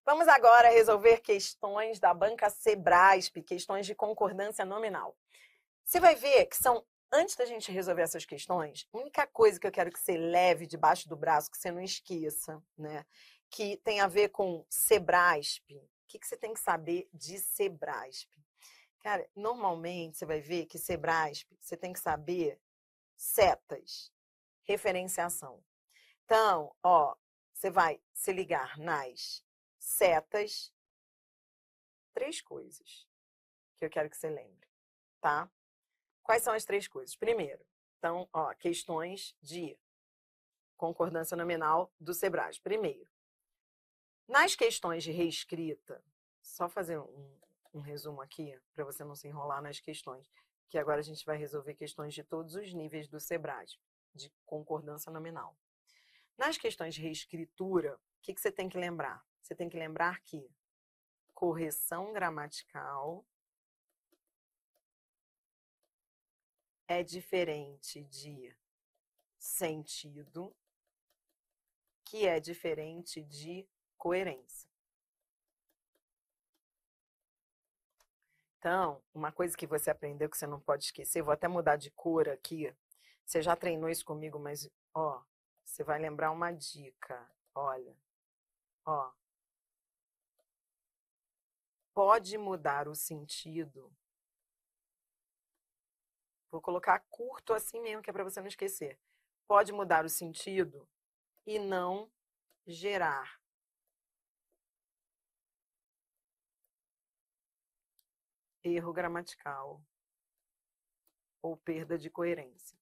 Vamos agora resolver questões da banca Sebrasp, questões de concordância nominal. Você vai ver que antes da gente resolver essas questões, a única coisa que eu quero que você leve debaixo do braço, que você não esqueça, né? Que tem a ver com Sebrasp. O que você tem que saber de Sebrasp? Cara, normalmente você vai ver que Sebrasp, você tem que saber setas, referenciação. Então, você vai se ligar nas setas, 3 coisas que eu quero que você lembre, tá? Quais são as 3 coisas? Primeiro, então, questões de concordância nominal do Sebrasp. Primeiro, nas questões de reescrita, só fazer um resumo aqui, para você não se enrolar nas questões, que agora a gente vai resolver questões de todos os níveis do Sebrasp, de concordância nominal. Nas questões de reescritura, o que você tem que lembrar? Você tem que lembrar que correção gramatical é diferente de sentido, que é diferente de coerência. Então, uma coisa que você aprendeu que você não pode esquecer, vou até mudar de cor aqui. Você já treinou isso comigo, mas, você vai lembrar uma dica. Olha, pode mudar o sentido. Vou colocar curto assim mesmo, que é para você não esquecer. Pode mudar o sentido e não gerar erro gramatical ou perda de coerência.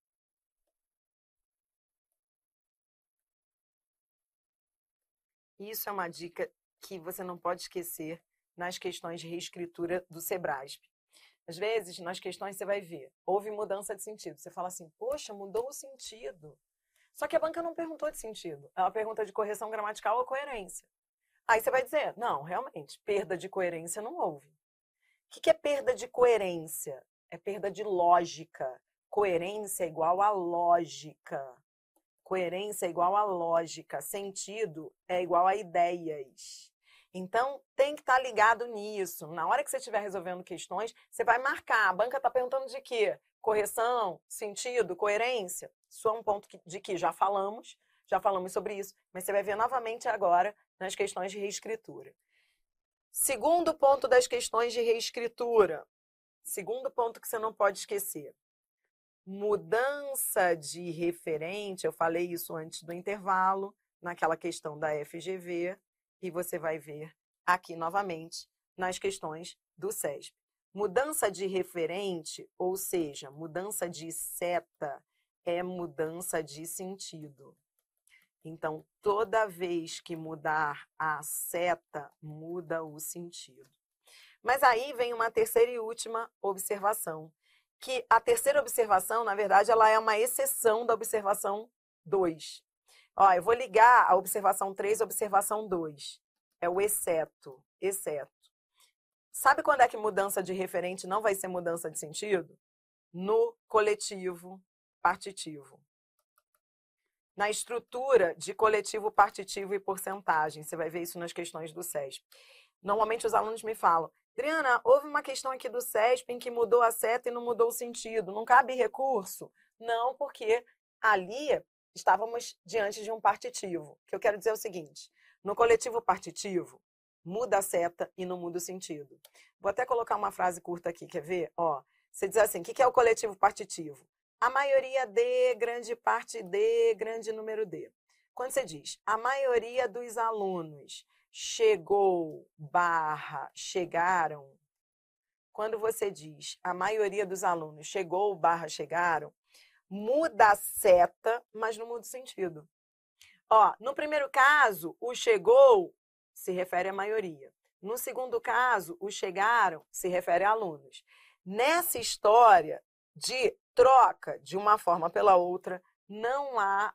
Isso é uma dica que você não pode esquecer nas questões de reescritura do Sebrasp. Às vezes, nas questões você vai ver, houve mudança de sentido. Você fala assim, poxa, mudou o sentido. Só que a banca não perguntou de sentido. Ela pergunta de correção gramatical ou coerência. Aí você vai dizer, não, realmente, perda de coerência não houve. O que é perda de coerência? É perda de lógica. Coerência é igual a lógica. Coerência é igual a lógica. Sentido é igual a ideias. Então, tem que estar ligado nisso. Na hora que você estiver resolvendo questões, você vai marcar. A banca está perguntando de quê? Correção, sentido, coerência? Isso é um ponto de que já falamos sobre isso, mas você vai ver novamente agora nas questões de reescritura. Segundo ponto das questões de reescritura. Segundo ponto que você não pode esquecer. Mudança de referente, eu falei isso antes do intervalo, naquela questão da FGV, e você vai ver aqui novamente nas questões do SESP. Mudança de referente, ou seja, mudança de seta, é mudança de sentido. Então, toda vez que mudar a seta, muda o sentido. Mas aí vem uma terceira e última observação, que a terceira observação, na verdade, ela é uma exceção da observação 2. Eu vou ligar a observação 3 à observação 2. É o exceto. Sabe quando é que mudança de referente não vai ser mudança de sentido? No coletivo partitivo. Na estrutura de coletivo, partitivo e porcentagem. Você vai ver isso nas questões do SESP. Normalmente os alunos me falam, Adriana, houve uma questão aqui do SESP em que mudou a seta e não mudou o sentido. Não cabe recurso? Não, porque ali estávamos diante de um partitivo. O que eu quero dizer é o seguinte, no coletivo partitivo, muda a seta e não muda o sentido. Vou até colocar uma frase curta aqui, quer ver? Você diz assim, o que é o coletivo partitivo? A maioria D, grande parte D, grande número D. Quando você diz a maioria dos alunos chegou, chegaram, quando você diz a maioria dos alunos chegou, chegaram, muda a seta, mas não muda o sentido. No primeiro caso, o chegou se refere à maioria. No segundo caso, o chegaram se refere a alunos. Nessa história de troca de uma forma pela outra, não há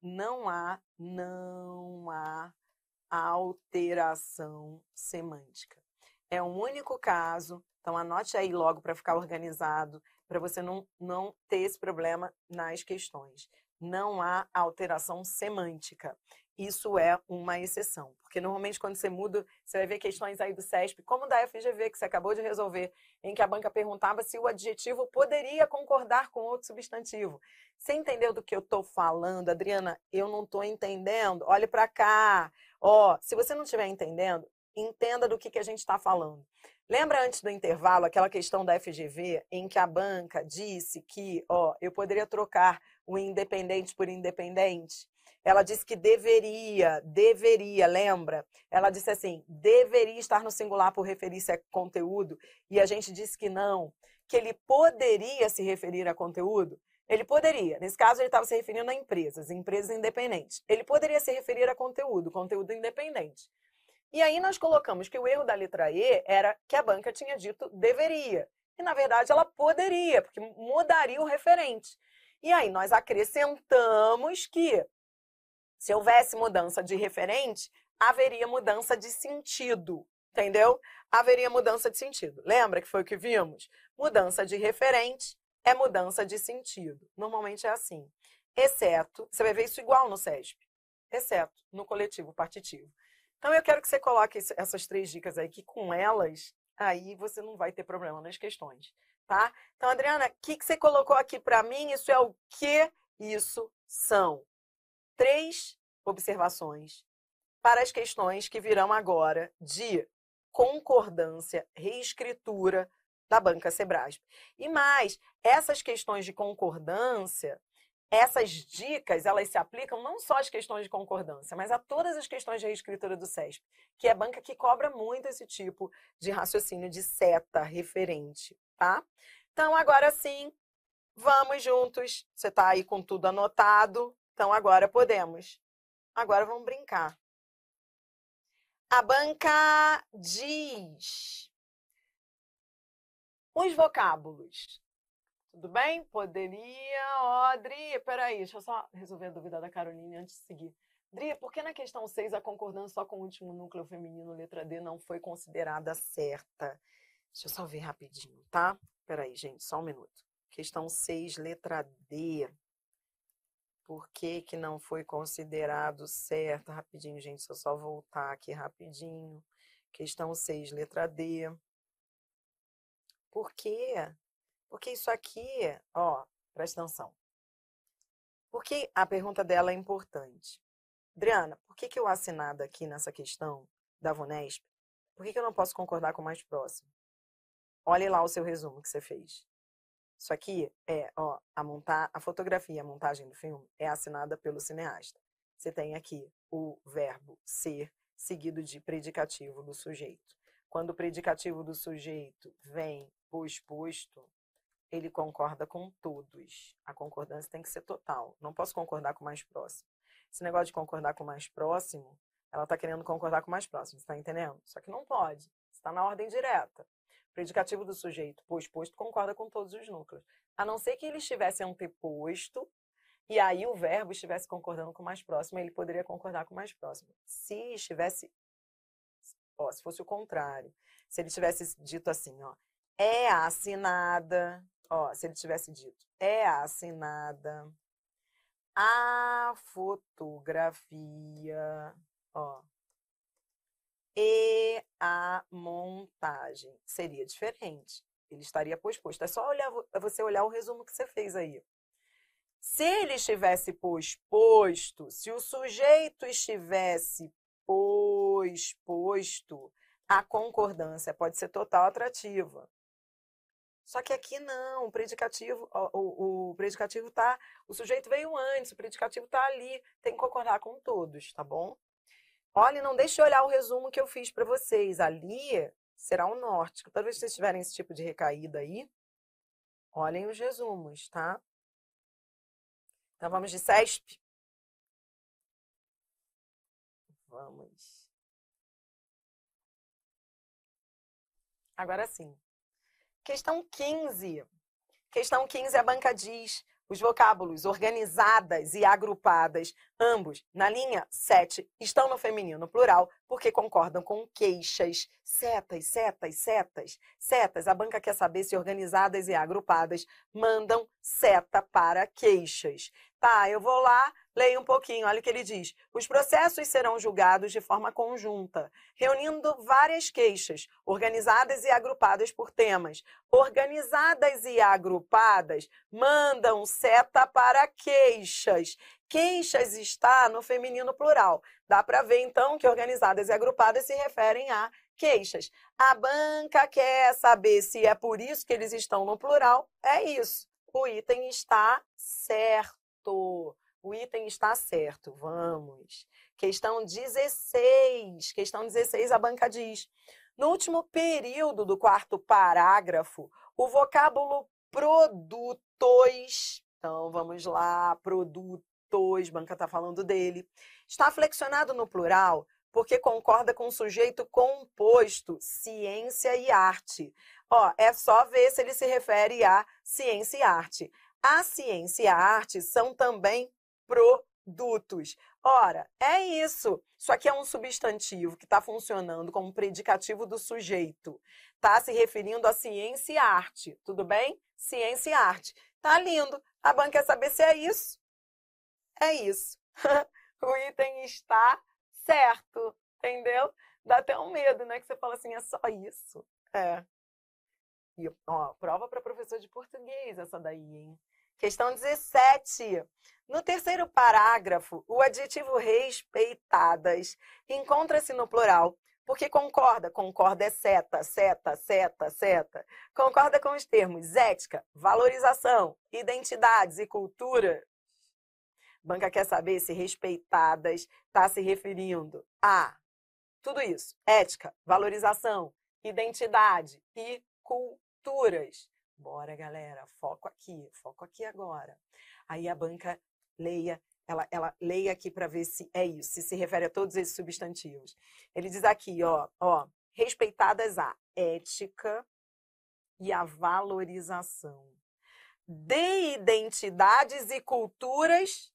alteração semântica. É um único caso, então anote aí logo para ficar organizado, para você não ter esse problema nas questões. não há alteração semântica. Isso é uma exceção, porque normalmente quando você muda, você vai ver questões aí do CESP, como da FGV, que você acabou de resolver, em que a banca perguntava se o adjetivo poderia concordar com outro substantivo. Você entendeu do que eu estou falando, Adriana? Eu não estou entendendo. Olhe para cá. Ó, se você não estiver entendendo, entenda do que a gente está falando. Lembra antes do intervalo aquela questão da FGV, em que a banca disse que, ó, eu poderia trocar o independente por independente? Ela disse que deveria, lembra? Ela disse assim, deveria estar no singular por referir-se a conteúdo, e a gente disse que não, que ele poderia se referir a conteúdo. Ele poderia, nesse caso ele estava se referindo a empresas independentes. Ele poderia se referir a conteúdo independente. E aí nós colocamos que o erro da letra E era que a banca tinha dito deveria. E na verdade ela poderia, porque mudaria o referente. E aí nós acrescentamos que se houvesse mudança de referente, haveria mudança de sentido, entendeu? Haveria mudança de sentido. Lembra que foi o que vimos? Mudança de referente é mudança de sentido. Normalmente é assim. Exceto, você vai ver isso igual no CESP, exceto no coletivo partitivo. Então, eu quero que você coloque essas 3 dicas aí, que com elas, aí você não vai ter problema nas questões, tá? Então, Adriana, o que você colocou aqui para mim? Isso é o que? Isso são 3 observações para as questões que virão agora de concordância, reescritura da banca Sebrasp. E mais, essas questões de concordância, essas dicas, elas se aplicam não só às questões de concordância, mas a todas as questões de reescritura do CESP, que é a banca que cobra muito esse tipo de raciocínio de seta referente, tá? Então, agora sim, vamos juntos. Você está aí com tudo anotado, então agora podemos. Agora vamos brincar. A banca diz os vocábulos. Tudo bem? Poderia, ó, Dri, peraí, deixa eu só resolver a dúvida da Caroline antes de seguir. Dri, por que na questão 6 a concordância só com o último núcleo feminino, letra D, não foi considerada certa? Deixa eu só ver rapidinho, tá? Peraí, gente, só um minuto. Questão 6, letra D. Por que não foi considerado certa? Rapidinho, gente, deixa eu só voltar aqui rapidinho. Questão 6, letra D. Por quê? Porque isso aqui, ó, presta atenção. Porque a pergunta dela é importante. Adriana, por que o assinado aqui nessa questão da VUNESP, por que eu não posso concordar com o mais próximo? Olhe lá o seu resumo que você fez. Isso aqui é, ó, a fotografia, a montagem do filme é assinada pelo cineasta. Você tem aqui o verbo ser seguido de predicativo do sujeito. Quando o predicativo do sujeito vem posposto, ele concorda com todos. A concordância tem que ser total. Não posso concordar com o mais próximo. Esse negócio de concordar com o mais próximo, ela está querendo concordar com o mais próximo, você está entendendo? Só que não pode. Está na ordem direta. O predicativo do sujeito posposto concorda com todos os núcleos. A não ser que ele estivesse anteposto e aí o verbo estivesse concordando com o mais próximo, ele poderia concordar com o mais próximo. Se estivesse, ó, se fosse o contrário, se ele tivesse dito assim, ó, é assinada, ó, se ele tivesse dito, é assinada a fotografia, ó, e a montagem, seria diferente. Ele estaria posposto. É só você olhar o resumo que você fez aí. Se ele estivesse posposto, se o sujeito estivesse posposto, a concordância pode ser total atrativa. Só que aqui não, o predicativo, o predicativo tá, o sujeito veio antes, o predicativo tá ali, tem que concordar com todos, tá bom? Olha, não deixe de olhar o resumo que eu fiz para vocês. Ali será o norte. Toda vez que vocês tiverem esse tipo de recaída aí, olhem os resumos, tá? Então, vamos de CESP? Vamos. Agora sim. Questão 15. Questão 15, a banca diz os vocábulos organizadas e agrupadas, ambos na linha 7, estão no feminino plural, porque concordam com queixas. Setas, setas, setas, setas. A banca quer saber se organizadas e agrupadas mandam seta para queixas. Tá, eu vou lá, leio um pouquinho, olha o que ele diz. Os processos serão julgados de forma conjunta, reunindo várias queixas, organizadas e agrupadas por temas. Organizadas e agrupadas mandam seta para queixas. Queixas está no feminino plural. Dá para ver, então, que organizadas e agrupadas se referem a queixas. A banca quer saber se é por isso que eles estão no plural. É isso. O item está certo. O item está certo. Vamos. Questão 16. Questão 16, a banca diz. No último período do quarto parágrafo, o vocábulo produtos. Então, vamos lá. Produtos. Banca está falando dele. Está flexionado no plural porque concorda com o sujeito composto, ciência e arte. Ó, é só ver se ele se refere a ciência e arte. A ciência e a arte são também produtos. Ora, é isso. Isso aqui é um substantivo que está funcionando como predicativo do sujeito. Está se referindo a ciência e arte. Tudo bem? Ciência e arte. Tá lindo. A banca quer saber se é isso. É isso. O item está certo. Entendeu? Dá até um medo, né? Que você fala assim, é só isso. É. E, ó, prova para professor de português essa daí, hein? Questão 17. No terceiro parágrafo, o adjetivo respeitadas encontra-se no plural, porque concorda é seta, seta, seta, seta. Concorda com os termos ética, valorização, identidades e cultura. Banca quer saber se respeitadas está se referindo a tudo isso. Ética, valorização, identidade e culturas. Bora, galera, foco aqui agora. Aí a banca leia, ela leia aqui para ver se é isso, se refere a todos esses substantivos. Ele diz aqui, ó, respeitadas a ética e a valorização de identidades e culturas.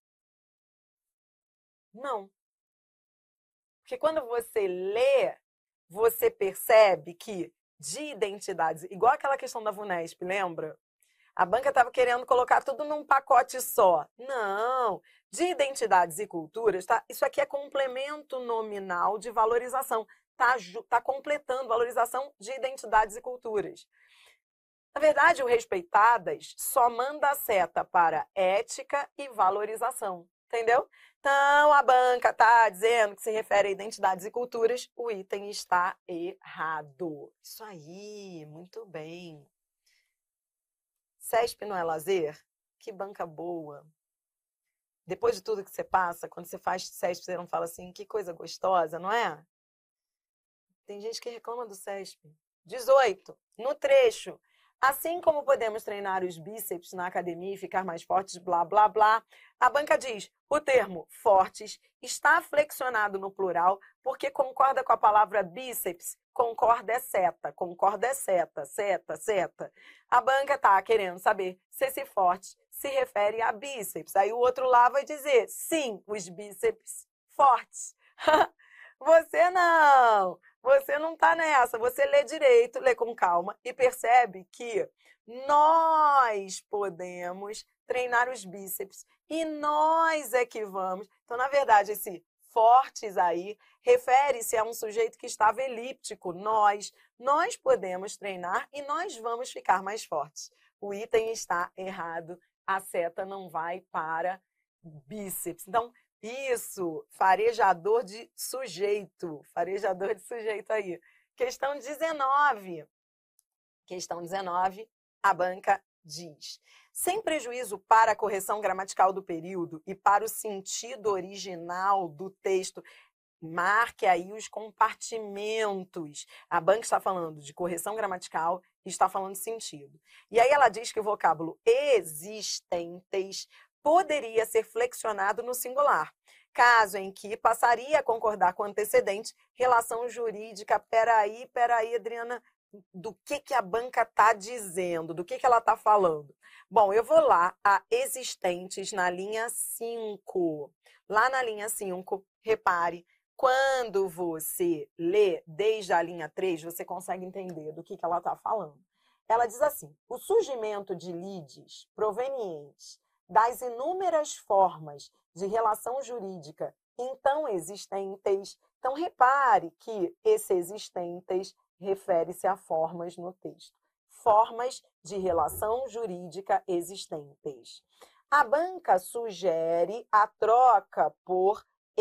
Não. Porque quando você lê, você percebe que de identidades, igual aquela questão da VUNESP, lembra? A banca estava querendo colocar tudo num pacote só. Não, de identidades e culturas, tá? Isso aqui é complemento nominal de valorização. Tá completando valorização de identidades e culturas. Na verdade, o respeitadas só manda a seta para ética e valorização. Entendeu? Então, a banca está dizendo que se refere a identidades e culturas, o item está errado. Isso aí, muito bem. CESP não é lazer? Que banca boa. Depois de tudo que você passa, quando você faz CESP, você não fala assim, que coisa gostosa, não é? Tem gente que reclama do CESP. 18. No trecho. Assim como podemos treinar os bíceps na academia e ficar mais fortes, blá, blá, blá, a banca diz, o termo fortes está flexionado no plural porque concorda com a palavra bíceps, concorda é seta, seta, seta. A banca está querendo saber se esse forte se refere a bíceps. Aí o outro lá vai dizer, sim, os bíceps fortes. Você não está nessa, você lê direito, lê com calma e percebe que nós podemos treinar os bíceps e nós é que vamos. Então, na verdade, esse fortes aí refere-se a um sujeito que estava elíptico, nós podemos treinar e nós vamos ficar mais fortes. O item está errado, a seta não vai para bíceps. Então, isso, farejador de sujeito aí. Questão 19. Questão 19, a banca diz. Sem prejuízo para a correção gramatical do período e para o sentido original do texto, marque aí os compartimentos. A banca está falando de correção gramatical e está falando de sentido. E aí ela diz que o vocábulo existentes poderia ser flexionado no singular, caso em que passaria a concordar com o antecedente, relação jurídica. Peraí, Adriana, do que a banca está dizendo, do que ela está falando? Bom, eu vou lá a existentes na linha 5. Lá na linha 5, repare, quando você lê desde a linha 3, você consegue entender do que ela está falando. Ela diz assim, o surgimento de lides provenientes das inúmeras formas de relação jurídica então existentes. Então, repare que esse existentes refere-se a formas no texto. Formas de relação jurídica existentes. A banca sugere a troca por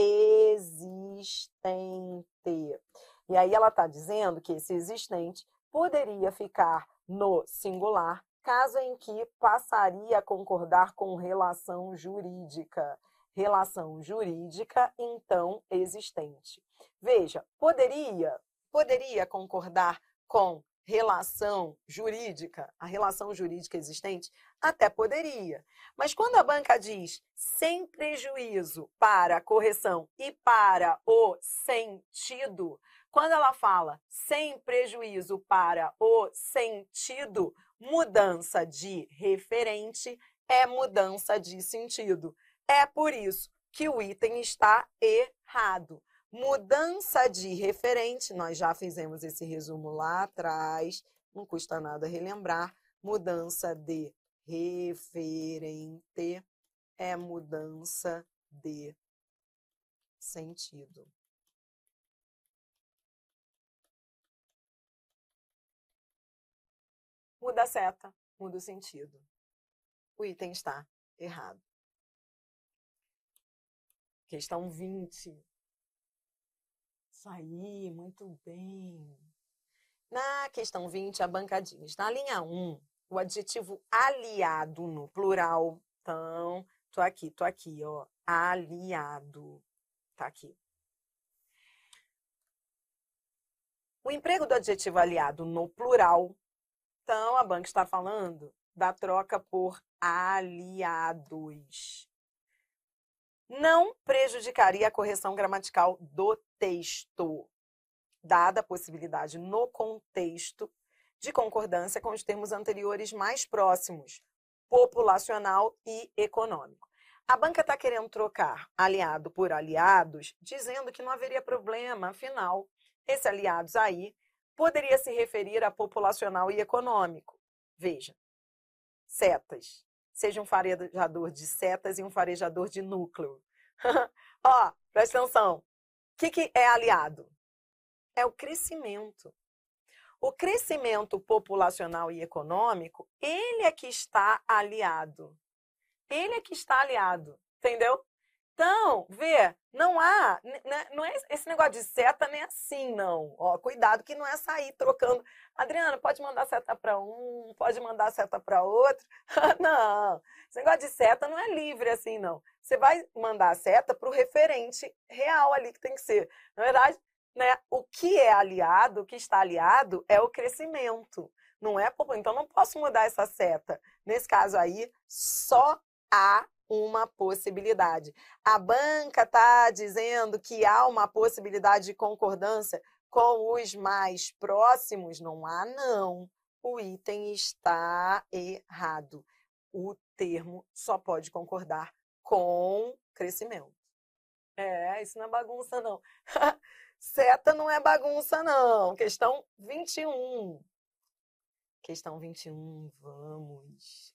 existente. E aí ela está dizendo que esse existente poderia ficar no singular, caso em que passaria a concordar com relação jurídica. Relação jurídica, então, existente. Veja, poderia concordar com relação jurídica, a relação jurídica existente? Até poderia. Mas quando a banca diz sem prejuízo para a correção e para o sentido, quando ela fala sem prejuízo para o sentido, mudança de referente é mudança de sentido. É por isso que o item está errado. Mudança de referente, nós já fizemos esse resumo lá atrás, não custa nada relembrar. Mudança de referente é mudança de sentido. Muda a seta, muda o sentido. O item está errado. Questão 20. Isso aí, muito bem. Na questão 20, a banca diz, na linha 1, o adjetivo aliado no plural. Então, tô aqui, ó. Aliado. Tá aqui. O emprego do adjetivo aliado no plural. Então, a banca está falando da troca por aliados. Não prejudicaria a correção gramatical do texto, dada a possibilidade no contexto de concordância com os termos anteriores mais próximos, populacional e econômico. A banca está querendo trocar aliado por aliados, dizendo que não haveria problema, afinal, esse aliados aí poderia se referir a populacional e econômico. Veja, setas. Seja um farejador de setas e um farejador de núcleo. Ó, presta atenção. O que é aliado? É o crescimento. O crescimento populacional e econômico, ele é que está aliado. Ele é que está aliado, entendeu? Então, vê, não é esse negócio de seta nem assim, não. Ó, cuidado que não é sair trocando. Adriana, pode mandar seta para um, pode mandar seta para outro. Não, esse negócio de seta não é livre assim, não. Você vai mandar a seta para o referente real ali que tem que ser. Na verdade, né, o que é aliado, o que está aliado é o crescimento. Não é, então não posso mudar essa seta. Nesse caso aí, só há uma possibilidade. A banca está dizendo que há uma possibilidade de concordância com os mais próximos. Não há, não. O item está errado. O termo só pode concordar com crescimento. Isso não é bagunça, não. Seta não é bagunça, não. Questão 21. Questão 21, vamos.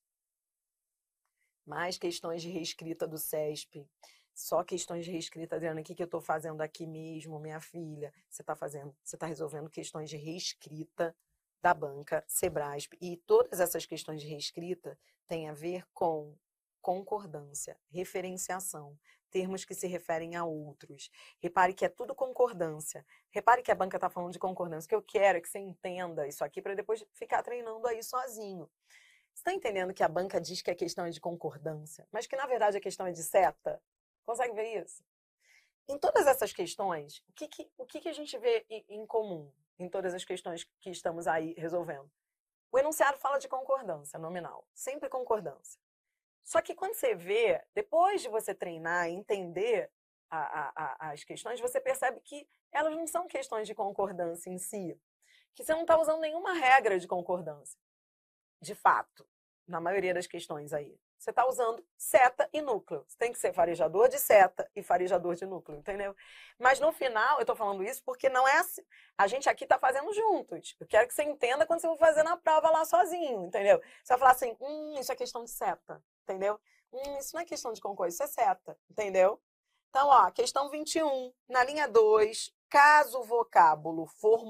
Mais questões de reescrita do CESP. Só questões de reescrita, Adriana, o que eu estou fazendo aqui mesmo, minha filha? Você está resolvendo questões de reescrita da banca Sebrasp. E todas essas questões de reescrita têm a ver com concordância, referenciação, termos que se referem a outros. Repare que é tudo concordância. Repare que a banca está falando de concordância. O que eu quero é que você entenda isso aqui para depois ficar treinando aí sozinho. Você está entendendo que a banca diz que a questão é de concordância, mas que, na verdade, a questão é de seta? Consegue ver isso? Em todas essas questões, o que a gente vê em comum em todas as questões que estamos aí resolvendo? O enunciado fala de concordância nominal, sempre concordância. Só que quando você vê, depois de você treinar e entender as questões, você percebe que elas não são questões de concordância em si, que você não está usando nenhuma regra de concordância. De fato, na maioria das questões aí. Você está usando seta e núcleo. Você tem que ser farejador de seta e farejador de núcleo, entendeu? Mas no final, eu estou falando isso porque não é assim. A gente aqui está fazendo juntos. Eu quero que você entenda quando você for fazer na prova lá sozinho, entendeu? Você vai falar assim, isso é questão de seta, entendeu? Isso não é questão de concurso, isso é seta, entendeu? Então, ó, questão 21, na linha 2, caso o vocábulo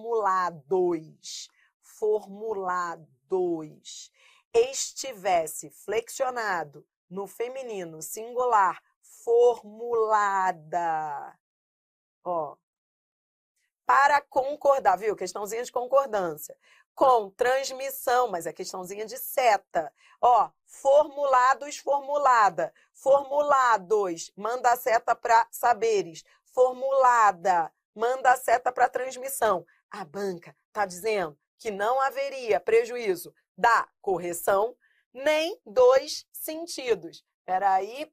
formulados, estivesse flexionado no feminino singular formulada, ó, para concordar, viu? Questãozinha de concordância. Com transmissão, mas é questãozinha de seta. Ó, formulados, formulada. Formulados, manda a seta para saberes. Formulada, manda a seta para transmissão. A banca está dizendo que não haveria prejuízo da correção nem dos sentidos. Peraí.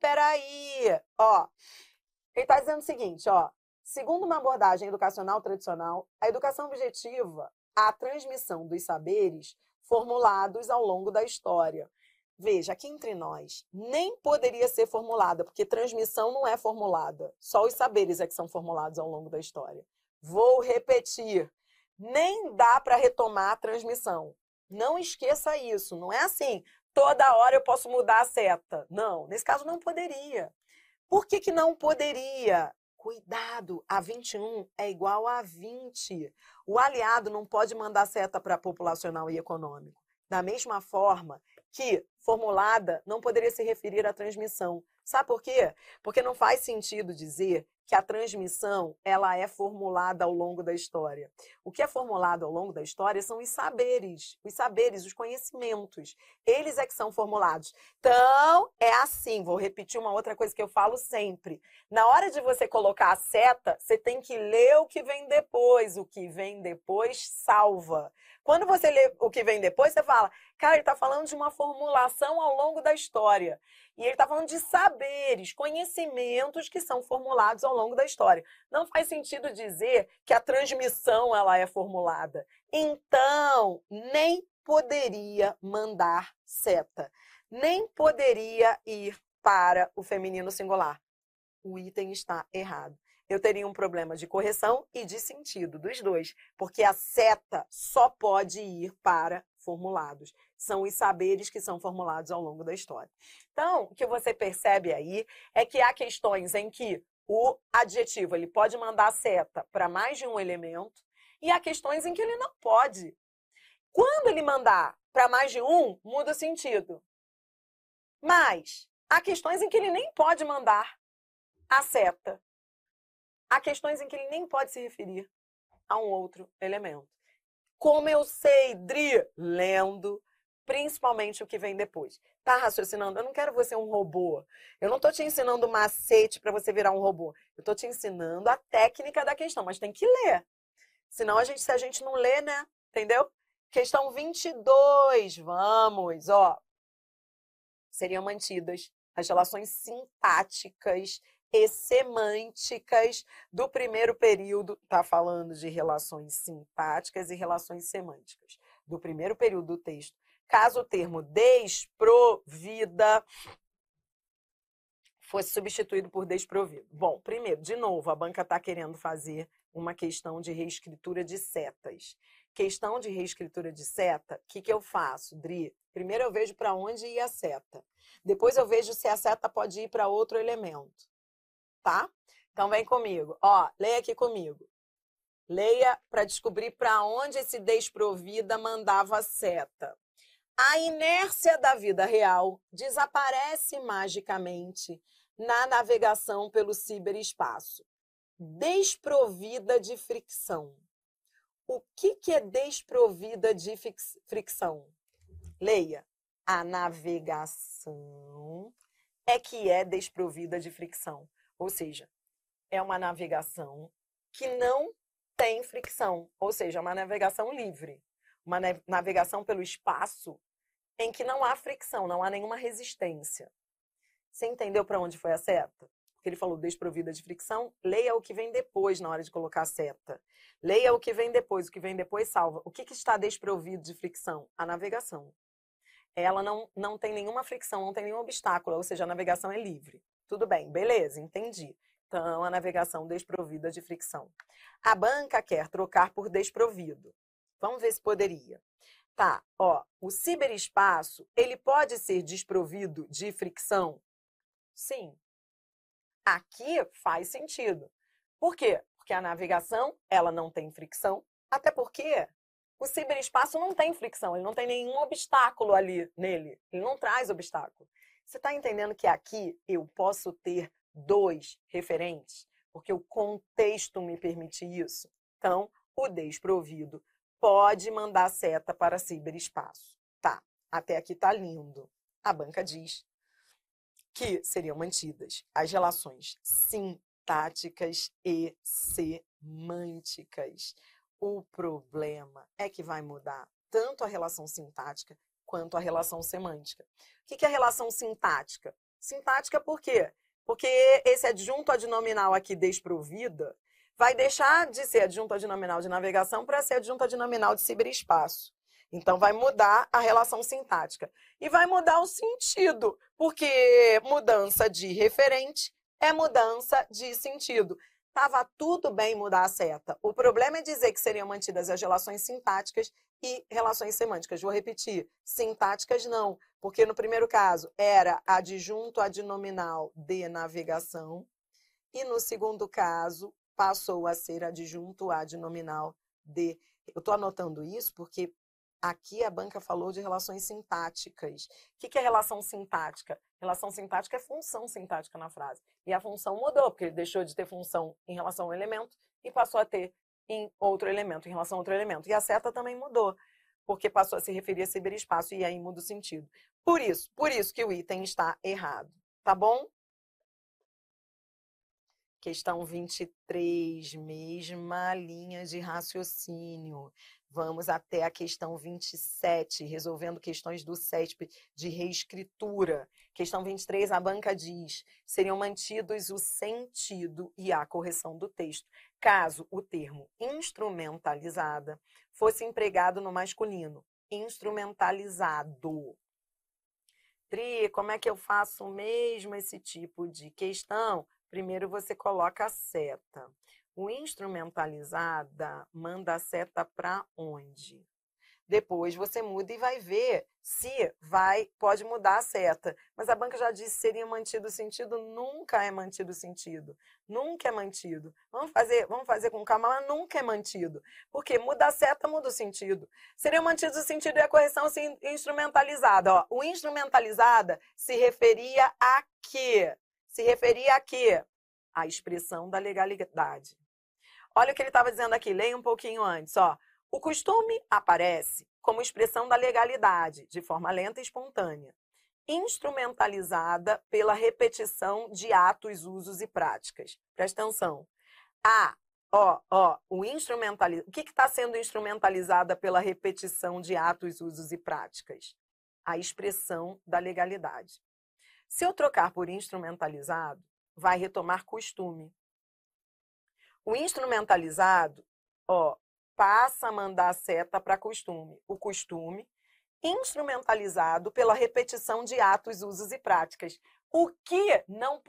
Ó, ele está dizendo o seguinte, ó. Segundo uma abordagem educacional tradicional, a educação objetiva a transmissão dos saberes formulados ao longo da história. Veja, aqui entre nós, nem poderia ser formulada, porque transmissão não é formulada. Só os saberes é que são formulados ao longo da história. Vou repetir, nem dá para retomar a transmissão. Não esqueça isso, não é assim, toda hora eu posso mudar a seta. Não, nesse caso não poderia. Por que não poderia? Cuidado, a 21 é igual a 20. O aliado não pode mandar seta para populacional e econômico. Da mesma forma que formulada não poderia se referir à transmissão. Sabe por quê? Porque não faz sentido dizer que a transmissão ela é formulada ao longo da história. O que é formulado ao longo da história são os saberes, os conhecimentos. Eles é que são formulados. Então, é assim, vou repetir uma outra coisa que eu falo sempre. Na hora de você colocar a seta, você tem que ler o que vem depois. O que vem depois salva. Quando você lê o que vem depois, você fala, cara, ele está falando de uma formulação ao longo da história. E ele está falando de saberes, conhecimentos que são formulados ao longo da história. Não faz sentido dizer que a transmissão ela é formulada. Então, nem poderia mandar seta. Nem poderia ir para o feminino singular. O item está errado. Eu teria um problema de correção e de sentido, dos dois, porque a seta só pode ir para formulados. São os saberes que são formulados ao longo da história. Então, o que você percebe aí é que há questões em que o adjetivo ele pode mandar seta para mais de um elemento e há questões em que ele não pode. Quando ele mandar para mais de um, muda o sentido. Mas há questões em que ele nem pode mandar a seta. Há questões em que ele nem pode se referir a um outro elemento. Como eu sei, Dri? Lendo, principalmente o que vem depois. Tá raciocinando? Eu não quero você um robô. Eu não estou te ensinando macete para você virar um robô. Eu estou te ensinando a técnica da questão, mas tem que ler. Senão, se a gente não lê, né? Entendeu? Questão 22. Vamos, ó. Seriam mantidas as relações sintáticas e semânticas do primeiro período, está falando de relações sintáticas e relações semânticas, do primeiro período do texto, caso o termo desprovida fosse substituído por desprovido. Bom, primeiro, de novo, a banca está querendo fazer uma questão de reescritura de setas. Questão de reescritura de seta, o que eu faço, Dri? Primeiro eu vejo para onde ia a seta. Depois eu vejo se a seta pode ir para outro elemento. Tá? Então vem comigo. Ó, leia aqui comigo. Leia para descobrir para onde esse desprovida mandava seta. A inércia da vida real desaparece magicamente na navegação pelo ciberespaço. Desprovida de fricção. O que é desprovida de fricção? Leia. A navegação é que é desprovida de fricção. Ou seja, é uma navegação que não tem fricção. Ou seja, é uma navegação livre. Uma navegação pelo espaço em que não há fricção, não há nenhuma resistência. Você entendeu para onde foi a seta? Porque ele falou desprovida de fricção. Leia o que vem depois na hora de colocar a seta. Leia o que vem depois. O que vem depois salva. O que está desprovido de fricção? A navegação. Ela não tem nenhuma fricção, não tem nenhum obstáculo. Ou seja, a navegação é livre. Tudo bem, beleza, entendi. Então, a navegação desprovida de fricção. A banca quer trocar por desprovido. Vamos ver se poderia. Tá, ó, o ciberespaço, ele pode ser desprovido de fricção? Sim. Aqui faz sentido. Por quê? Porque a navegação, ela não tem fricção, até porque o ciberespaço não tem fricção, ele não tem nenhum obstáculo ali nele, ele não traz obstáculo. Você está entendendo que aqui eu posso ter 2 referentes? Porque o contexto me permite isso. Então, o desprovido pode mandar seta para ciberespaço. Tá, até aqui tá lindo. A banca diz que seriam mantidas as relações sintáticas e semânticas. O problema é que vai mudar tanto a relação sintática quanto a relação semântica. O que é a relação sintática? Sintática por quê? Porque esse adjunto adnominal aqui desprovida vai deixar de ser adjunto adnominal de navegação para ser adjunto adnominal de ciberespaço. Então, vai mudar a relação sintática. E vai mudar o sentido, porque mudança de referente é mudança de sentido. Estava tudo bem mudar a seta. O problema é dizer que seriam mantidas as relações sintáticas e relações semânticas. Vou repetir, sintáticas não, porque no primeiro caso era adjunto adnominal de navegação e no segundo caso passou a ser adjunto adnominal de... Eu estou anotando isso porque aqui a banca falou de relações sintáticas. O que é relação sintática? Relação sintática é função sintática na frase. E a função mudou, porque ele deixou de ter função em relação ao elemento e passou a ter em outro elemento, em relação a outro elemento. E a seta também mudou, porque passou a se referir a ciberespaço e aí muda o sentido. Por isso que o item está errado. Tá bom? Questão 23, mesma linha de raciocínio. Vamos até a questão 27, resolvendo questões do CESP de reescritura. Questão 23, a banca diz: seriam mantidos o sentido e a correção do texto, caso o termo instrumentalizada fosse empregado no masculino. Instrumentalizado. Tri, como é que eu faço mesmo esse tipo de questão? Primeiro você coloca a seta. O instrumentalizada manda a seta para onde? Depois você muda e vai ver se pode mudar a seta. Mas a banca já disse que seria mantido o sentido, nunca é mantido o sentido. Nunca é mantido. Vamos fazer com calma, mas nunca é mantido. Porque muda a seta, muda o sentido. Seriam mantidos o sentido e a correção instrumentalizada. Ó, o instrumentalizada se referia a quê? Se referia a quê? A expressão da legalidade. Olha o que ele estava dizendo aqui, leia um pouquinho antes. Ó. O costume aparece como expressão da legalidade, de forma lenta e espontânea, instrumentalizada pela repetição de atos, usos e práticas. Presta atenção. O que está sendo instrumentalizada pela repetição de atos, usos e práticas? A expressão da legalidade. Se eu trocar por instrumentalizado, vai retomar costume. O instrumentalizado, passa a mandar a seta para costume. O costume, instrumentalizado pela repetição de atos, usos e práticas. O que não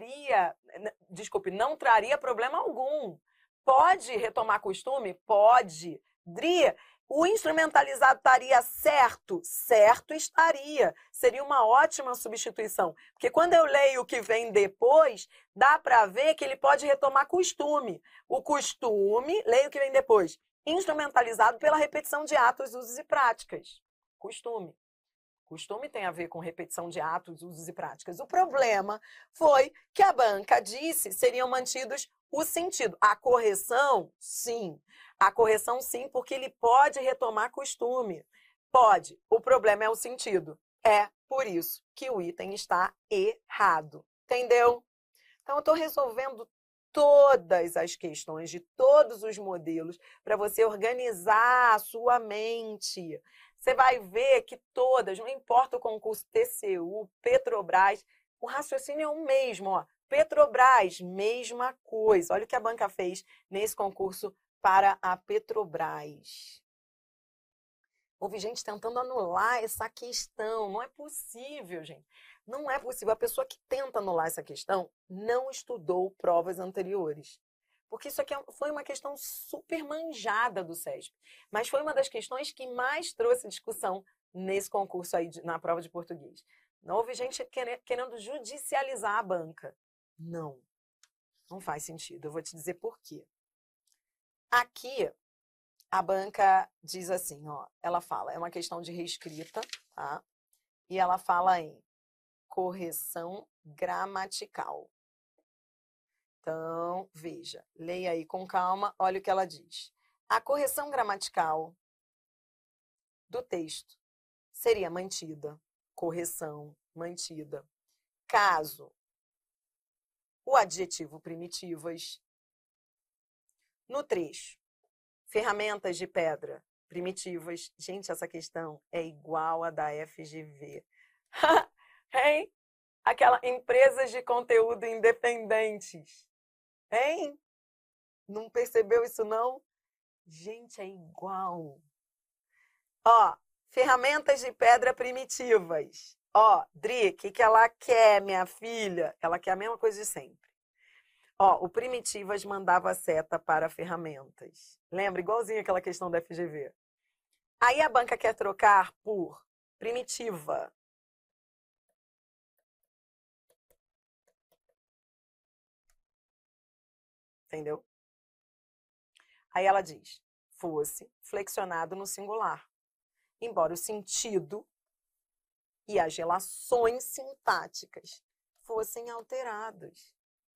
traria problema algum. Pode retomar costume? Pode. Dri, o instrumentalizado estaria certo? Certo estaria. Seria uma ótima substituição. Porque quando eu leio o que vem depois, dá para ver que ele pode retomar costume. O costume, leio o que vem depois, instrumentalizado pela repetição de atos, usos e práticas. Costume. Costume tem a ver com repetição de atos, usos e práticas. O problema foi que a banca disse seriam mantidos o sentido. A correção, sim. A correção, sim, porque ele pode retomar costume. Pode. O problema é o sentido. É por isso que o item está errado. Entendeu? Então, eu estou resolvendo todas as questões de todos os modelos para você organizar a sua mente. Você vai ver que todas, não importa o concurso TCU, Petrobras, o raciocínio é o mesmo. Ó. Petrobras, mesma coisa. Olha o que a banca fez nesse concurso para a Petrobras. Houve gente tentando anular essa questão. Não é possível, gente. Não é possível. A pessoa que tenta anular essa questão não estudou provas anteriores. Porque isso aqui foi uma questão super manjada do CESP. Mas foi uma das questões que mais trouxe discussão nesse concurso aí na prova de português. Não houve gente querendo judicializar a banca. Não, não faz sentido. Eu vou te dizer por quê. Aqui, a banca diz assim, ó, ela fala, é uma questão de reescrita, tá? E ela fala em correção gramatical. Então, veja, leia aí com calma, olha o que ela diz. A correção gramatical do texto seria mantida, correção mantida, caso o adjetivo primitivas no trecho, ferramentas de pedra primitivas. Gente, essa questão é igual a da FGV. Hein? Aquela empresas de conteúdo independentes. Hein? Não percebeu isso, não? Gente, é igual. Ó, ferramentas de pedra primitivas. Ó, Dri, o que ela quer, minha filha? Ela quer a mesma coisa de sempre. Ó, o primitivas mandava seta para ferramentas. Lembra? Igualzinho aquela questão da FGV. Aí a banca quer trocar por primitiva. Entendeu? Aí ela diz, fosse flexionado no singular. Embora o sentido e as relações sintáticas fossem alterados.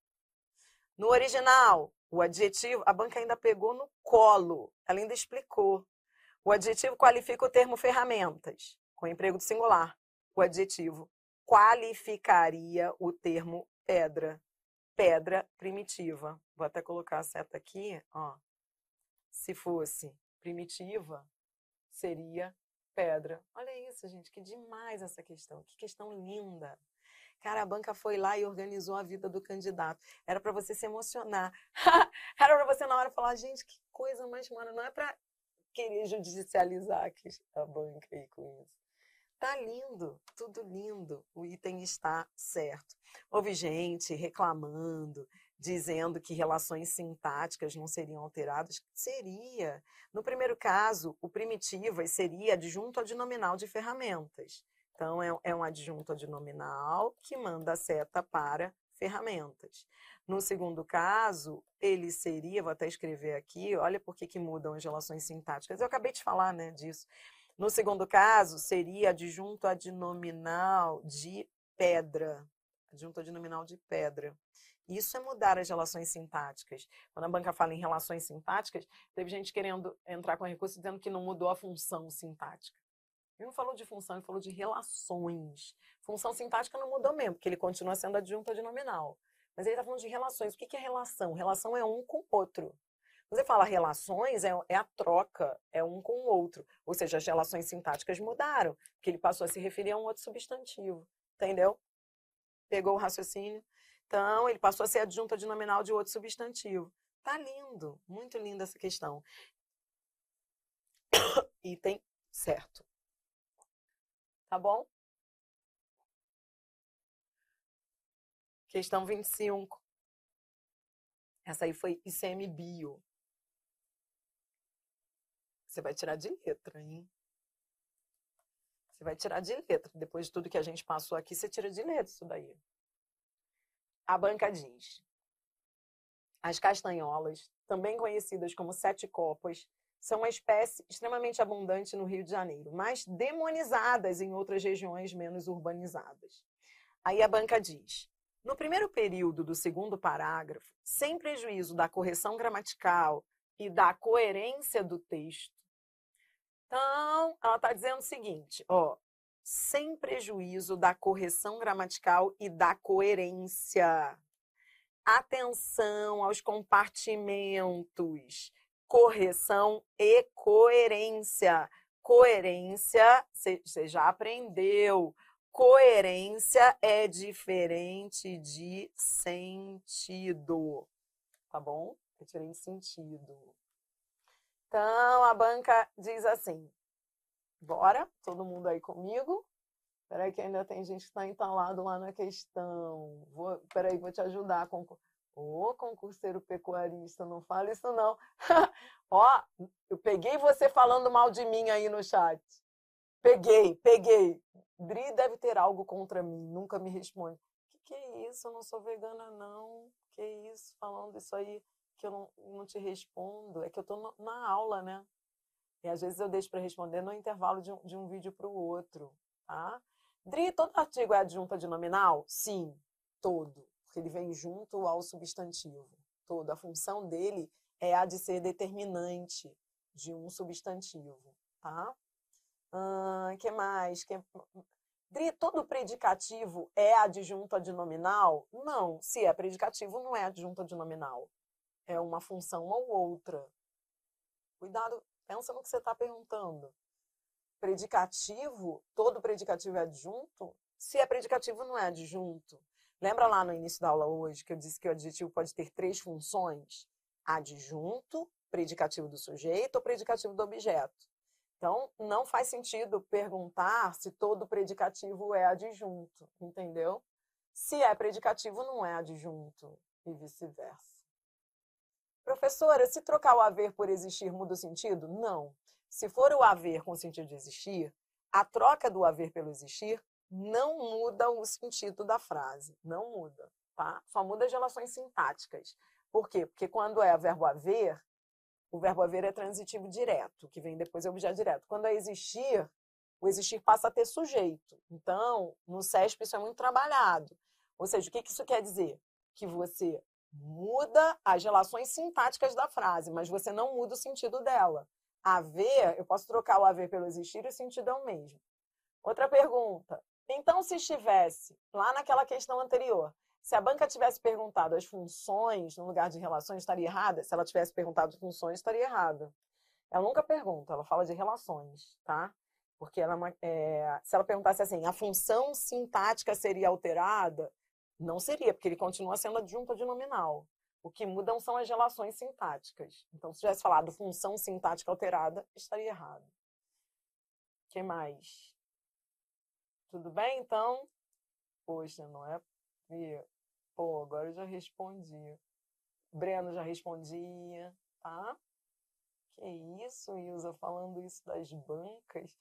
No original, o adjetivo, a banca ainda pegou no colo, ela ainda explicou. O adjetivo qualifica o termo ferramentas, com emprego do singular. O adjetivo qualificaria o termo pedra, pedra primitiva. Vou até colocar a seta aqui, ó. Se fosse primitiva, seria pedra. Olha isso, gente, que demais essa questão. Que questão linda. Cara, a banca foi lá e organizou a vida do candidato. Era para você se emocionar. Era para você na hora falar, gente, que coisa mais mano. Não é para querer judicializar a banca aí com isso. Tá lindo, tudo lindo. O item está certo. Houve gente reclamando, dizendo que relações sintáticas não seriam alteradas. Seria. No primeiro caso, o primitivas seria adjunto adnominal de ferramentas. Então, é um adjunto adnominal que manda a seta para ferramentas. No segundo caso, ele seria, vou até escrever aqui, olha por que mudam as relações sintáticas. Eu acabei de falar, né, disso. No segundo caso, seria adjunto adnominal de pedra. Adjunto adnominal de pedra. Isso é mudar as relações sintáticas. Quando a banca fala em relações sintáticas, teve gente querendo entrar com recurso dizendo que não mudou a função sintática. Ele não falou de função, ele falou de relações. Função sintática não mudou mesmo, porque ele continua sendo adjunto adnominal. Mas ele está falando de relações. O que é relação? Relação é um com o outro. Você fala relações, é a troca, é um com o outro. Ou seja, as relações sintáticas mudaram, porque ele passou a se referir a um outro substantivo. Entendeu? Pegou o raciocínio? Então, ele passou a ser adjunto adnominal de outro substantivo. Tá lindo, muito linda essa questão. Item certo. Tá bom? Questão 25. Essa aí foi ICMBio. Você vai tirar de letra, hein? Você vai tirar de letra. Depois de tudo que a gente passou aqui, você tira de letra isso daí. A banca diz: as castanholas, também conhecidas como sete copas, são uma espécie extremamente abundante no Rio de Janeiro, mas demonizadas em outras regiões menos urbanizadas. Aí a banca diz: no primeiro período do segundo parágrafo, sem prejuízo da correção gramatical e da coerência do texto. Então, ela está dizendo o seguinte, ó, sem prejuízo da correção gramatical e da coerência. Atenção aos compartimentos. Correção e coerência. Coerência, você já aprendeu. Coerência é diferente de sentido. Tá bom? É diferente de sentido. Então, a banca diz assim, bora, todo mundo aí comigo? Peraí que ainda tem gente que está entalado lá na questão. Peraí, vou te ajudar. Ô, concurseiro pecuarista, não fala isso não. Ó, eu peguei você falando mal de mim aí no chat. Peguei. Dri deve ter algo contra mim, nunca me responde. Que é isso? Eu não sou vegana, não. Que isso? Falando isso aí que eu não te respondo. É que eu tô na aula, né? E às vezes eu deixo para responder no intervalo de um vídeo para o outro, tá? Dri, todo artigo é adjunta de nominal? Sim, todo. Porque ele vem junto ao substantivo. Todo. A função dele é a de ser determinante de um substantivo, tá? Que mais? Dri, todo predicativo é adjunta de nominal? Não. Se é predicativo, não é adjunta de nominal. É uma função ou outra. Cuidado, pensa no que você está perguntando. Predicativo, todo predicativo é adjunto? Se é predicativo, não é adjunto. Lembra lá no início da aula hoje que eu disse que o adjetivo pode ter 3 funções? Adjunto, predicativo do sujeito ou predicativo do objeto. Então, não faz sentido perguntar se todo predicativo é adjunto, entendeu? Se é predicativo, não é adjunto e vice-versa. Professora, se trocar o haver por existir muda o sentido? Não. Se for o haver com o sentido de existir, a troca do haver pelo existir não muda o sentido da frase. Não muda, tá? Só muda as relações sintáticas. Por quê? Porque quando é o verbo haver é transitivo direto, que vem depois é objeto direto. Quando é existir, o existir passa a ter sujeito. Então, no CESP isso é muito trabalhado. Ou seja, o que isso quer dizer? Que você muda as relações sintáticas da frase, mas você não muda o sentido dela. Haver, eu posso trocar o haver pelo existir e o sentido é o mesmo. Outra pergunta. Então, se estivesse lá naquela questão anterior, se a banca tivesse perguntado as funções no lugar de relações, estaria errada? Se ela tivesse perguntado funções, estaria errada. Ela nunca pergunta, ela fala de relações, tá? Porque ela se ela perguntasse assim, a função sintática seria alterada? Não seria, porque ele continua sendo adjunta de nominal. O que mudam são as relações sintáticas. Então, se tivesse falado função sintática alterada, estaria errado. O que mais? Tudo bem, então? Poxa, não é? Pô, agora eu já respondi. Breno já respondia, tá? Que isso, Ilza, falando isso das bancas.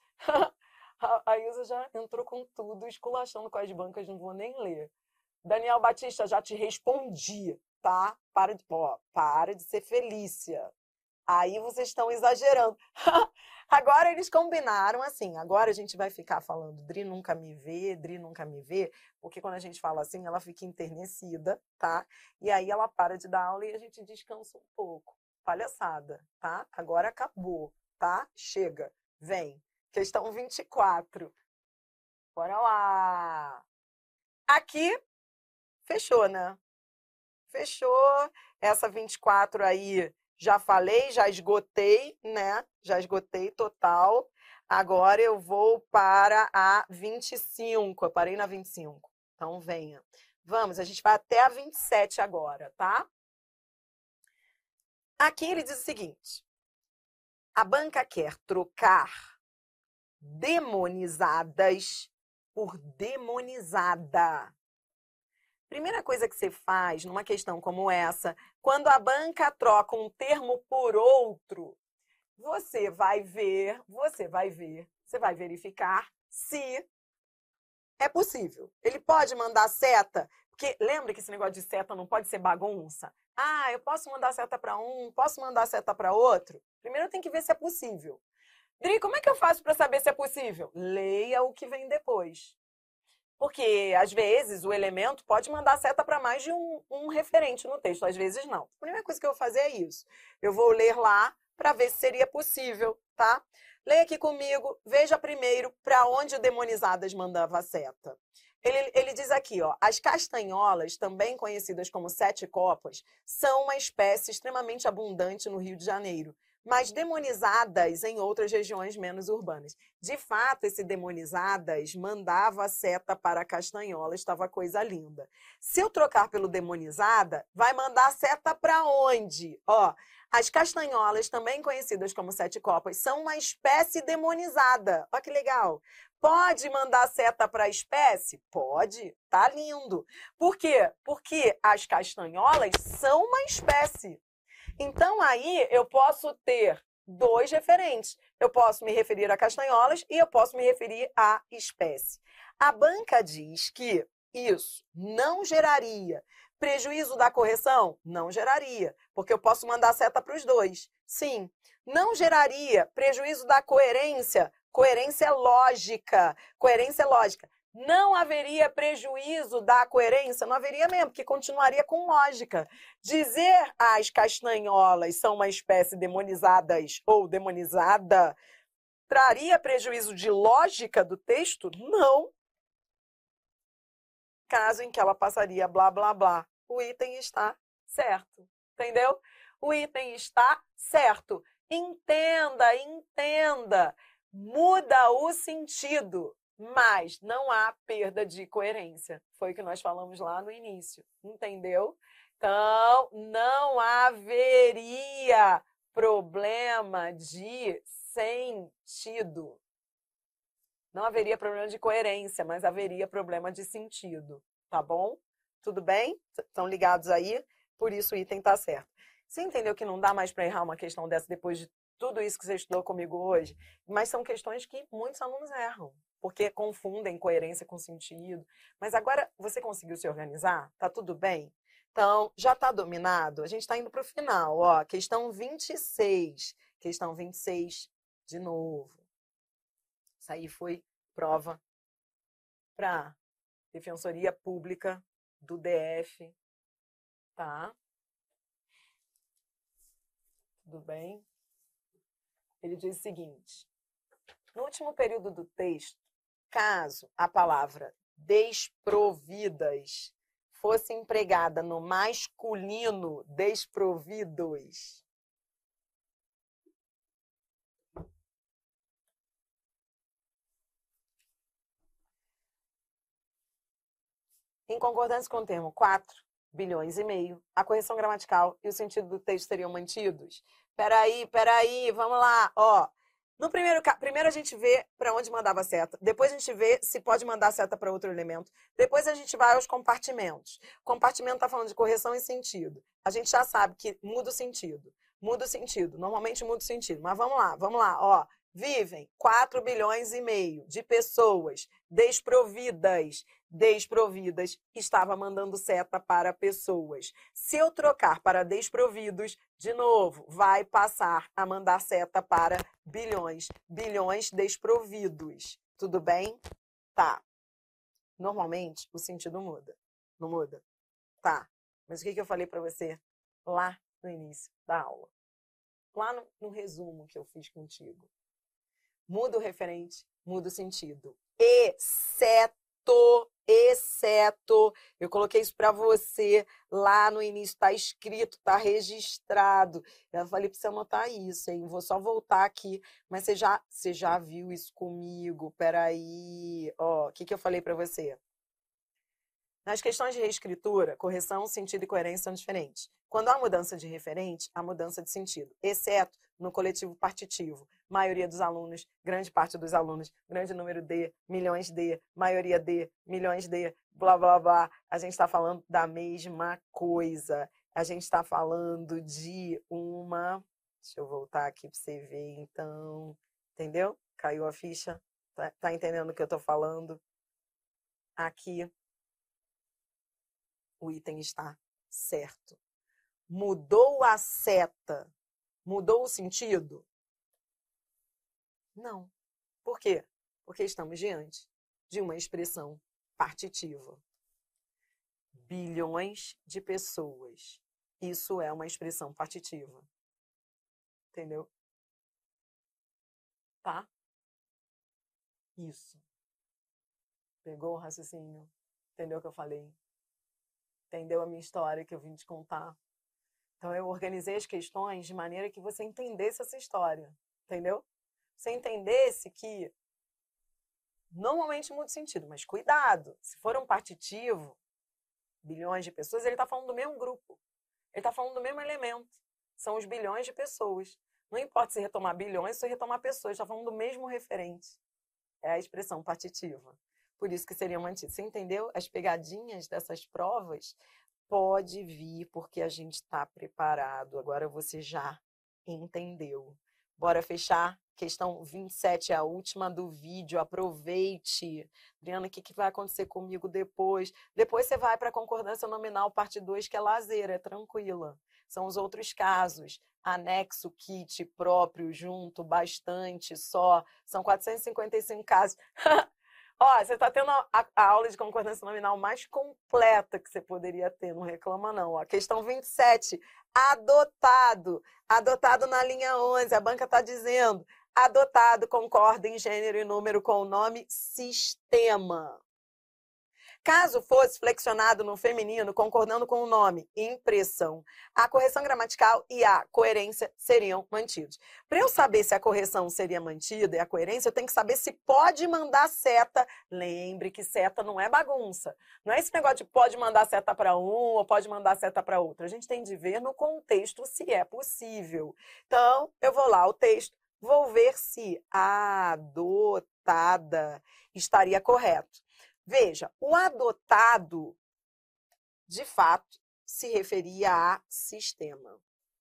A Ilza já entrou com tudo, esculachando com as bancas, não vou nem ler. Daniel Batista, já te respondi, tá? Para de ser Felícia. Aí vocês estão exagerando. Agora eles combinaram assim, agora a gente vai ficar falando Dri nunca me vê, porque quando a gente fala assim, ela fica enternecida, tá? E aí ela para de dar aula e a gente descansa um pouco. Palhaçada, tá? Agora acabou, tá? Chega, vem. Questão 24. Bora lá. Aqui, fechou, né? Fechou. Essa 24 aí, já falei, já esgotei, né? Já esgotei total. Agora eu vou para a 25. Eu parei na 25. Então, venha. Vamos, a gente vai até a 27 agora, tá? Aqui ele diz o seguinte. A banca quer trocar demonizadas por demonizada. Primeira coisa que você faz numa questão como essa, quando a banca troca um termo por outro, você vai verificar se é possível. Ele pode mandar seta, porque lembra que esse negócio de seta não pode ser bagunça? Ah, eu posso mandar seta para um, posso mandar seta para outro? Primeiro tem que ver se é possível. Dri, como é que eu faço para saber se é possível? Leia o que vem depois. Porque, às vezes, o elemento pode mandar seta para mais de um referente no texto, às vezes não. A primeira coisa que eu vou fazer é isso. Eu vou ler lá para ver se seria possível, tá? Leia aqui comigo, veja primeiro para onde o Demonizadas mandava a seta. Ele diz aqui, ó, as castanholas, também conhecidas como sete copas, são uma espécie extremamente abundante no Rio de Janeiro, mas demonizadas em outras regiões menos urbanas. De fato, esse demonizadas mandava a seta para a castanhola, estava coisa linda. Se eu trocar pelo demonizada, vai mandar a seta para onde? Ó, as castanholas, também conhecidas como sete copas, são uma espécie demonizada. Ó que legal. Pode mandar seta para a espécie? Pode, tá lindo. Por quê? Porque as castanholas são uma espécie. Então, aí, eu posso ter dois referentes. Eu posso me referir a castanholas e eu posso me referir à espécie. A banca diz que isso não geraria prejuízo da correção? Não geraria, porque eu posso mandar seta para os dois. Sim. Não geraria prejuízo da coerência? Coerência lógica. Coerência lógica. Não haveria prejuízo da coerência? Não haveria mesmo, porque continuaria com lógica. Dizer as castanholas são uma espécie demonizadas ou demonizada traria prejuízo de lógica do texto? Não. Caso em que ela passaria blá, blá, blá. O item está certo. Entendeu? O item está certo. Entenda, entenda. Muda o sentido, mas não há perda de coerência. Foi o que nós falamos lá no início. Entendeu? Então, não haveria problema de sentido. Não haveria problema de coerência, mas haveria problema de sentido. Tá bom? Tudo bem? Estão ligados aí? Por isso o item está certo. Você entendeu que não dá mais para errar uma questão dessa depois de tudo isso que você estudou comigo hoje? Mas são questões que muitos alunos erram, porque confundem coerência com sentido. Mas agora você conseguiu se organizar? Tá tudo bem? Então, já está dominado? A gente está indo para o final. Ó, questão 26. Questão 26, de novo. Isso aí foi prova para Defensoria Pública do DF, tá? Tudo bem? Ele diz o seguinte: no último período do texto, caso a palavra desprovidas fosse empregada no masculino desprovidos, em concordância com o termo 4 bilhões e meio, a correção gramatical e o sentido do texto seriam mantidos? Peraí, vamos lá. Ó, no primeiro a gente vê para onde mandava a seta, depois a gente vê se pode mandar a seta para outro elemento, depois a gente vai aos compartimentos. O compartimento está falando de correção e sentido. A gente já sabe que muda o sentido. Muda o sentido, normalmente muda o sentido. Mas vamos lá, ó. Vivem 4 bilhões e meio de pessoas desprovidas, estava mandando seta para pessoas. Se eu trocar para desprovidos, de novo, vai passar a mandar seta para bilhões desprovidos. Tudo bem? Tá. Normalmente, o sentido muda. Não muda? Tá. Mas o que eu falei para você lá no início da aula? Lá no resumo que eu fiz contigo. Muda o referente, muda o sentido. Exceto, eu coloquei isso para você lá no início, está escrito, está registrado. Eu falei para você anotar isso, hein? Vou só voltar aqui, mas você já viu isso comigo? Peraí, ó, o que eu falei para você? Nas questões de reescritura, correção, sentido e coerência são diferentes. Quando há mudança de referente, há mudança de sentido, exceto no coletivo partitivo. Maioria dos alunos, grande parte dos alunos, grande número de, milhões de, maioria de, milhões de, blá, blá, blá. A gente está falando da mesma coisa. A gente está falando de uma... Deixa eu voltar aqui para você ver, então. Entendeu? Caiu a ficha? Tá entendendo o que eu estou falando? Aqui. O item está certo. Mudou a seta? Mudou o sentido? Não. Por quê? Porque estamos diante de uma expressão partitiva. Bilhões de pessoas. Isso é uma expressão partitiva. Entendeu? Tá? Isso. Pegou o raciocínio? Entendeu o que eu falei? Entendeu a minha história que eu vim te contar? Então, eu organizei as questões de maneira que você entendesse essa história. Entendeu? Você entendesse que normalmente muda o sentido, mas cuidado. Se for um partitivo, bilhões de pessoas, ele está falando do mesmo grupo. Ele está falando do mesmo elemento. São os bilhões de pessoas. Não importa se retomar bilhões ou se retomar pessoas, está falando do mesmo referente. É a expressão partitiva. Por isso que seriam mantidos. Você entendeu? As pegadinhas dessas provas pode vir porque a gente está preparado. Agora você já entendeu. Bora fechar? Questão 27 é a última do vídeo. Aproveite. Adriana, o que vai acontecer comigo depois? Depois você vai para a concordância nominal, parte 2, que é lazer, é tranquila. São os outros casos. Anexo, kit, próprio, junto, bastante, só. São 455 casos. Ó, você está tendo a aula de concordância nominal mais completa que você poderia ter, não reclama não. Ó, questão 27, adotado. Adotado na linha 11, a banca está dizendo. Adotado concorda em gênero e número com o nome sistema. Caso fosse flexionado no feminino, concordando com o nome impressão, a correção gramatical e a coerência seriam mantidos. Para eu saber se a correção seria mantida e a coerência, eu tenho que saber se pode mandar seta. Lembre que seta não é bagunça. Não é esse negócio de pode mandar seta para um ou pode mandar seta para outro. A gente tem de ver no contexto se é possível. Então, eu vou lá, o texto, vou ver se adotada estaria correto. Veja, o adotado, de fato, se referia a sistema.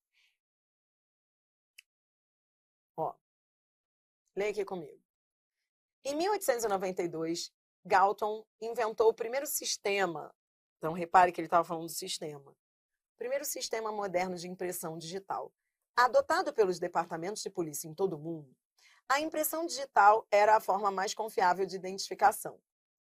Ó, leia aqui comigo. Em 1892, Galton inventou o primeiro sistema. Então, repare que ele estava falando do sistema. O primeiro sistema moderno de impressão digital. Adotado pelos departamentos de polícia em todo o mundo, a impressão digital era a forma mais confiável de identificação.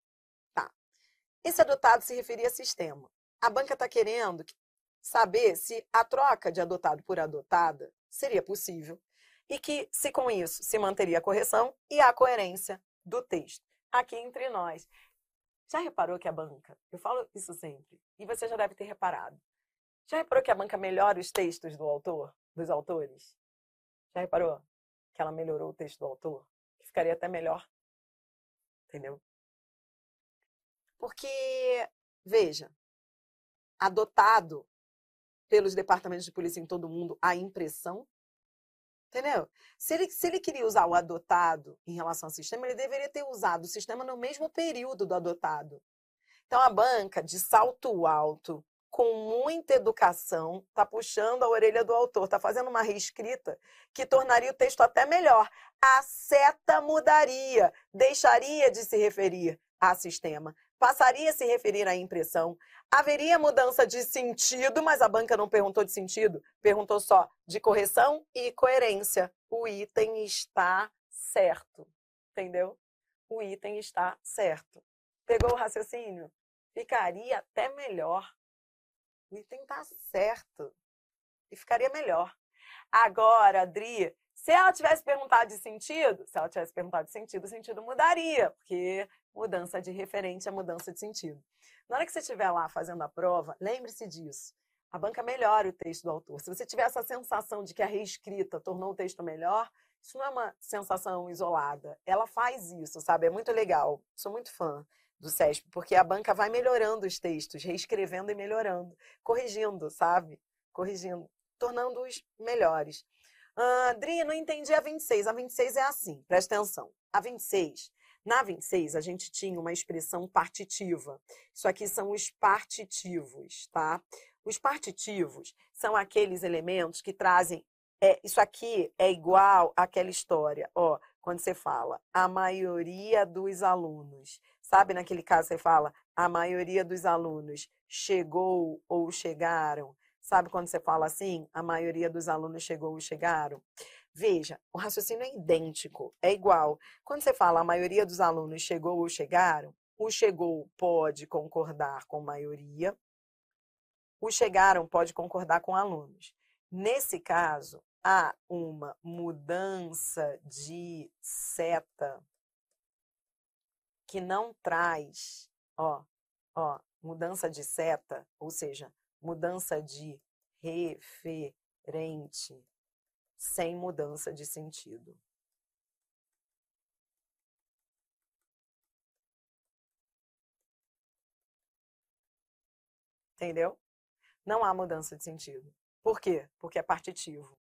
Esse adotado se referia a sistema. A banca está querendo saber se a troca de adotado por adotada seria possível e que, se com isso, se manteria a correção e a coerência do texto. Aqui entre nós. Já reparou que a banca, eu falo isso sempre, e você já deve ter reparado, já reparou que a banca melhora os textos do autor, dos autores? Já reparou que ela melhorou o texto do autor? Que ficaria até melhor. Entendeu? Porque, veja, adotado pelos departamentos de polícia em todo mundo a impressão, entendeu? Se ele queria usar o adotado em relação ao sistema, ele deveria ter usado o sistema no mesmo período do adotado. Então, a banca, de salto alto, com muita educação, está puxando a orelha do autor, está fazendo uma reescrita que tornaria o texto até melhor. A seta mudaria, deixaria de se referir a sistema, passaria a se referir à impressão. Haveria mudança de sentido, mas a banca não perguntou de sentido, perguntou só de correção e coerência. O item está certo, entendeu? O item está certo. Pegou o raciocínio? Ficaria até melhor. O item está certo. E ficaria melhor. Agora, Adri, se ela tivesse perguntado de sentido, o sentido mudaria, porque mudança de referente é mudança de sentido. Na hora que você estiver lá fazendo a prova, lembre-se disso. A banca melhora o texto do autor. Se você tiver essa sensação de que a reescrita tornou o texto melhor, isso não é uma sensação isolada. Ela faz isso, sabe? É muito legal. Sou muito fã do CESP, porque a banca vai melhorando os textos, reescrevendo e melhorando, corrigindo, sabe? Corrigindo, tornando-os melhores. Adri, não entendi a 26. A 26 é assim, presta atenção. Na 26, a gente tinha uma expressão partitiva. Isso aqui são os partitivos, tá? Os partitivos são aqueles elementos que trazem... isso aqui é igual àquela história, ó, quando você fala a maioria dos alunos. Sabe, naquele caso você fala a maioria dos alunos chegou ou chegaram? Sabe quando você fala assim, a maioria dos alunos chegou ou chegaram? Veja, o raciocínio é idêntico, é igual. Quando você fala a maioria dos alunos chegou ou chegaram, o chegou pode concordar com maioria, o chegaram pode concordar com alunos. Nesse caso, há uma mudança de seta que não traz, mudança de seta, ou seja, mudança de referente sem mudança de sentido. Entendeu? Não há mudança de sentido. Por quê? Porque é partitivo.